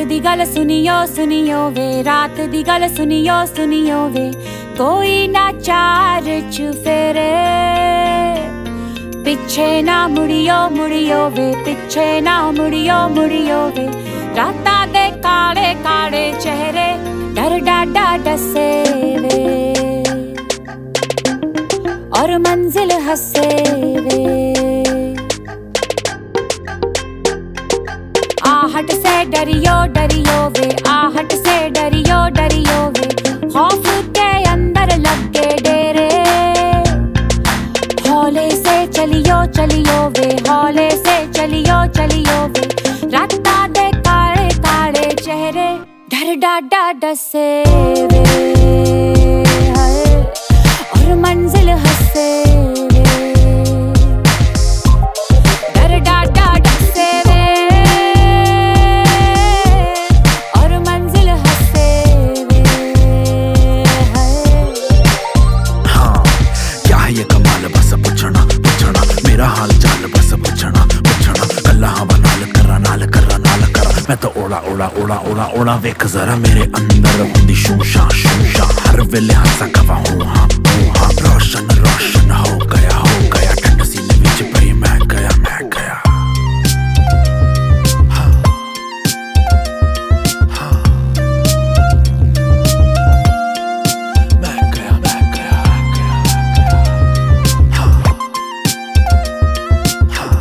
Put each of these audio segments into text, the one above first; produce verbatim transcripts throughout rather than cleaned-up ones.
दी गल सुनियो सुनियो वे, रात दी गल सुनियो सुनियो वे, कोई ना चार चुफेरे, पिछे ना मुड़ियो मुड़ियो वे, पिछे ना मुड़ियो मुड़ियो वे, राता दे काले काले चेहरे डर डाडा डसे वे, और मंजिल हंसे वे। आहट से डरियो डरियो वे, आहट से डरियो डरियो वे, खौफ के अंदर लगे डेरे, हौले से चलियो चलियो वे, हौले से चलियो चलियो वे, राता दे काले काले चेहरे डर डाडा डसे वे, और मंजिल हंसे वे, डर डाडा डसे वे, और मंजिल हंसे वे। हाँ क्या है ये कमाल, बस पूछना पूछना मेरा हाल चाल, बस पूछना पूछना कल्ला हवा नाल करा नाल करा नाल करा, मैं तो ओड़ा ओड़ा ओड़ा ओड़ा ओड़ा वेख जरा मेरे अंदर हुंदी शूशा शूशा, हर वेले हंसा कवा हूँ हाँ हूँ हाँ, रोशन रोशन हो गया हो गया, ठंड सीने विच पई मैं गया मैं गया। हाँ हाँ मैं गया मैं गया गया गया। हाँ हाँ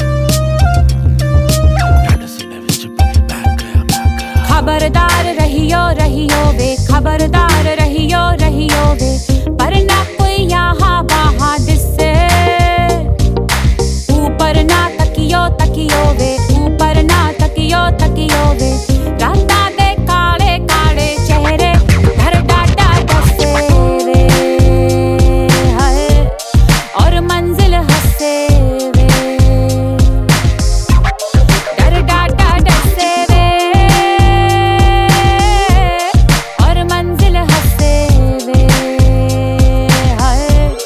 ठंड सीने विच पई मैं गया मैं गया। खबरदार रहियो रहियो वे, खबरदार रहियो रहियो वे, पर ना कोई यहाँ वहाँ दिसे, ऊपर ना तकियो तकियो वे, ऊपर ना तकियो तकियो वे, राता दे काले काले चेहरे डर डाडा डसे वे, हाय और मंजिल हंसे वे, डर डाडा डसे वे, और मंजिल हंसे वे, हाय।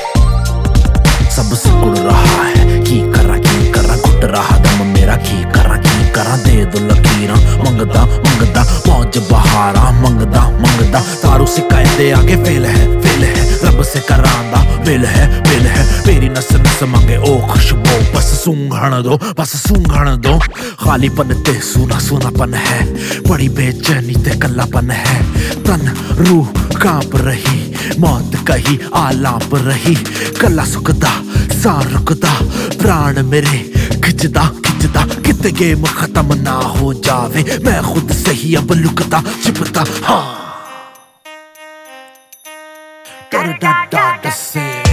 सब सिकुड़ रहा है की करा की करा, घुट रहा दम मेरा की करा की करा, दे दो लकीरां मंगदा मंगदा मौज बहारा, मंगदा मंगदा तारू शिकायते आगे फेल है फेल है, रब से करांदा बिल है बिल है, मेरी नस नस मांगे ओ खुशबू, बस सूंघण दो बस सूंघण दो, खालीपन ते सूना सूनापन है, बड़ी बेचैनी ते कल्लापन है, तन रूह कांप रही, मौत कही आलाप रही, कला सुखदा सा रुकदा, प्राण मेरे खिंचदा खिंचदा, किते गेम खत्म ना हो जावे, मैं खुद से ही अब लुकता छिपता। हाँ डर डर डर से